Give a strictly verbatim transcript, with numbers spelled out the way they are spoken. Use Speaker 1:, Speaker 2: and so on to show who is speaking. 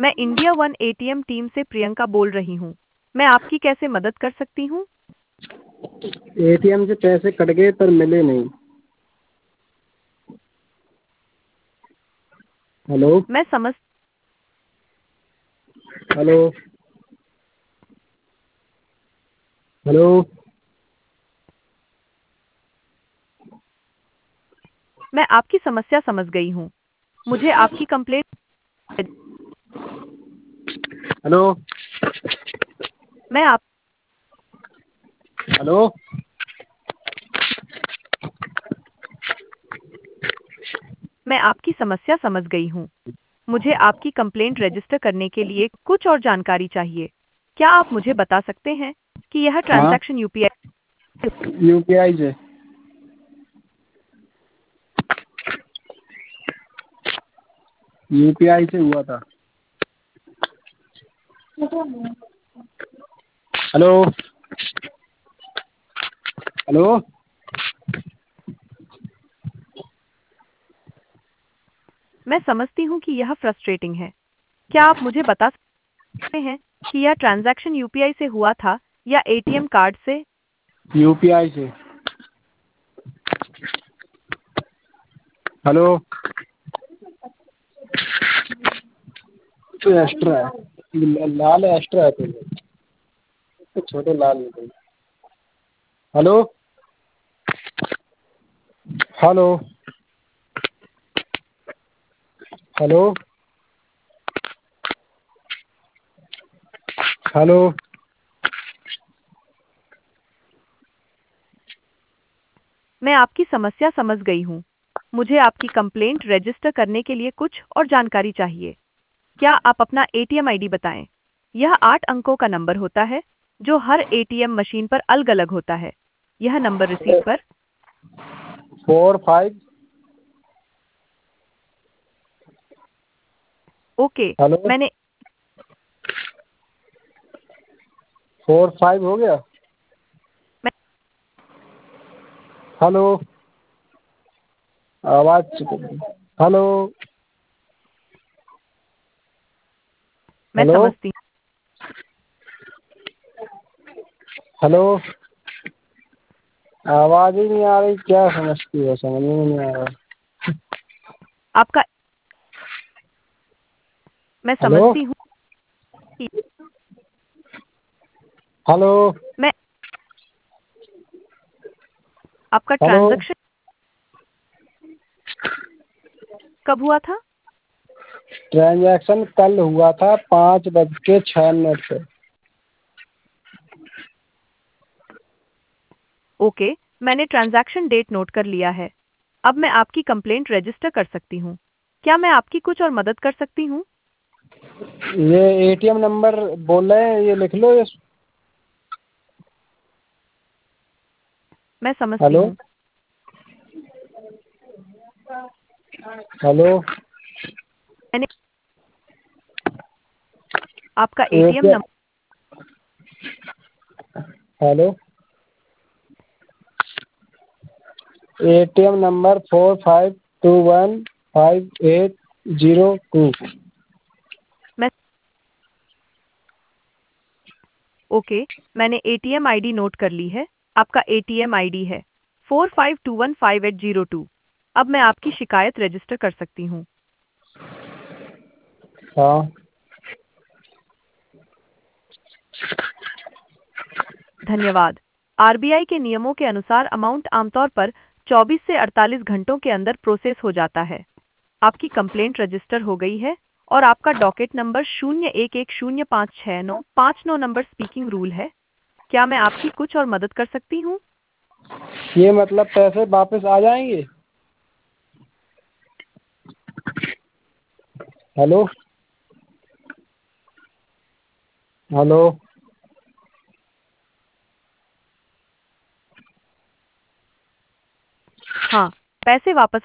Speaker 1: मैं India one ATM team से प्रियंका बोल रही हूँ। मैं आपकी कैसे मदद कर सकती हूँ?
Speaker 2: एटीएम से पैसे कट गए पर मिले नहीं। हेलो।
Speaker 1: मैं समझ
Speaker 2: हेलो। हेलो।
Speaker 1: मैं आपकी समस्या समझ गई हूँ। मुझे आपकी कंप्लेंट
Speaker 2: हेलो।
Speaker 1: मैं आप
Speaker 2: हेलो।
Speaker 1: मैं आपकी समस्या समझ गई हूँ। मुझे आपकी कंप्लेंट रजिस्टर करने के लिए कुछ और जानकारी चाहिए। क्या आप मुझे बता सकते हैं कि यह
Speaker 2: हाँ,
Speaker 1: ट्रांजैक्शन यूपीआई
Speaker 2: यूपीआई से। यूपीआई से हुआ था। हेलो। हेलो।
Speaker 1: मैं समझती हूँ कि यह फ्रस्ट्रेटिंग है। क्या आप मुझे बता सकते हैं कि यह ट्रांजैक्शन यूपीआई से हुआ था या एटीएम कार्ड से?
Speaker 2: यूपीआई से। हेलो। तो एक्स्ट्रा है, लाल एक्स्ट्रा है तो छोटे लाल है तो। हेलो। हेलो। हेलो। हेलो।
Speaker 1: मैं आपकी समस्या समझ गई हूँ। मुझे आपकी कंप्लेंट रजिस्टर करने के लिए कुछ और जानकारी चाहिए। क्या आप अपना एटीएम आईडी बताएं? यह आठ अंकों का नंबर होता है जो हर एटीएम मशीन पर अलग-अलग होता है। यह नंबर रिसीट पर
Speaker 2: फोर फाइव।
Speaker 1: ओके।
Speaker 2: हेलो।
Speaker 1: मैंने
Speaker 2: फोर फाइव हो गया।
Speaker 1: मैं,
Speaker 2: हेलो। आवाज। हेलो।
Speaker 1: मैं
Speaker 2: हेलो।
Speaker 1: समझती हूँ।
Speaker 2: हेलो। आवाज ही नहीं आ रही, क्या समझती हो? समझ में नहीं आ रहा।
Speaker 1: आपका मैं
Speaker 2: हेलो।
Speaker 1: समझती हूँ कि
Speaker 2: हेलो।
Speaker 1: मैं आपका
Speaker 2: हेलो।
Speaker 1: ट्रांजैक्शन कब हुआ था?
Speaker 2: ट्रांजैक्शन कल हुआ था पाँच बज के छह मिनट पे।
Speaker 1: ओके। मैंने ट्रांजैक्शन डेट नोट कर लिया है। अब मैं आपकी कंप्लेंट रजिस्टर कर सकती हूँ। क्या मैं आपकी कुछ और मदद कर सकती हूँ?
Speaker 2: ये एटीएम नंबर बोल रहे हैं, ये लिख लो ये।
Speaker 1: मैं समझती
Speaker 2: हेलो।
Speaker 1: हूँ।
Speaker 2: हेलो।
Speaker 1: मैंने आपका ATM
Speaker 2: ATM.
Speaker 1: Number
Speaker 2: hello. ATM number four five two one five eight zero two.
Speaker 1: मैं ओके। मैंने एटीएम आईडी नोट कर ली है। आपका एटीएम आईडी है four five two one five eight zero two. अब मैं आपकी शिकायत रजिस्टर कर सकती हूँ।
Speaker 2: हाँ।
Speaker 1: धन्यवाद। आरबीआई के नियमों के अनुसार अमाउंट आमतौर पर चौबीस से अड़तालीस घंटों के अंदर प्रोसेस हो जाता है। आपकी कंप्लेंट रजिस्टर हो गई है और आपका डॉकेट नंबर शून्य एक एक शून्य पाँच छः नौ पाँच नौ नंबर स्पीकिंग रूल है। क्या मैं आपकी कुछ और मदद कर सकती हूँ?
Speaker 2: ये मतलब पैसे वापस आ जाएंगे? हेलो। हेलो।
Speaker 1: हाँ, पैसे वापस